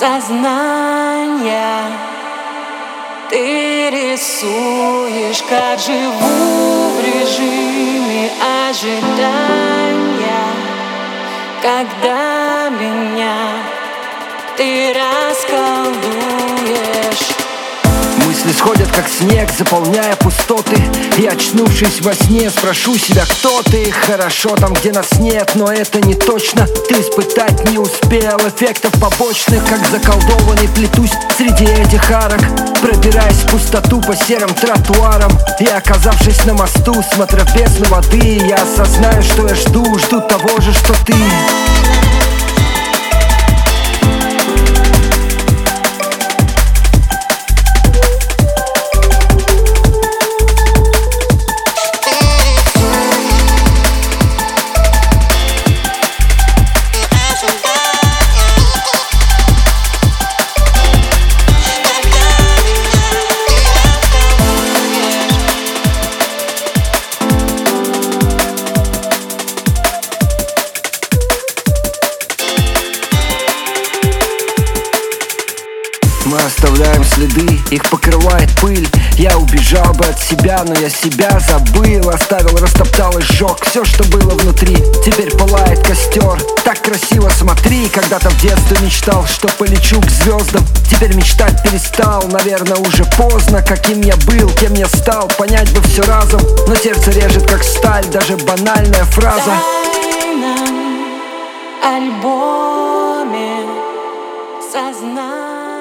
сознания. Ты рисуешь, как живу в режиме ожидания, когда меня ты расколдуешь. Мысли сходят, как снег, заполняя пустоты. И, очнувшись во сне, спрошу себя, кто ты? Хорошо там, где нас нет, но это не точно. Ты испытать не успел эффектов побочных. Как заколдованный плетусь среди этих арок, пробираясь в пустоту по серым тротуарам. И, оказавшись на мосту, смотря в бездну воды, я осознаю, что я жду того же, что ты. Мы оставляем следы, их покрывает пыль. Я убежал бы от себя, но я себя забыл. Оставил, растоптал и сжег все, что было внутри. Теперь пылает костер, так красиво смотри. Когда-то в детстве мечтал, что полечу к звездам. Теперь мечтать перестал, наверное, уже поздно. Каким я был, кем я стал, понять бы все разом. Но сердце режет, как сталь, даже банальная фраза. В тайном альбоме сознания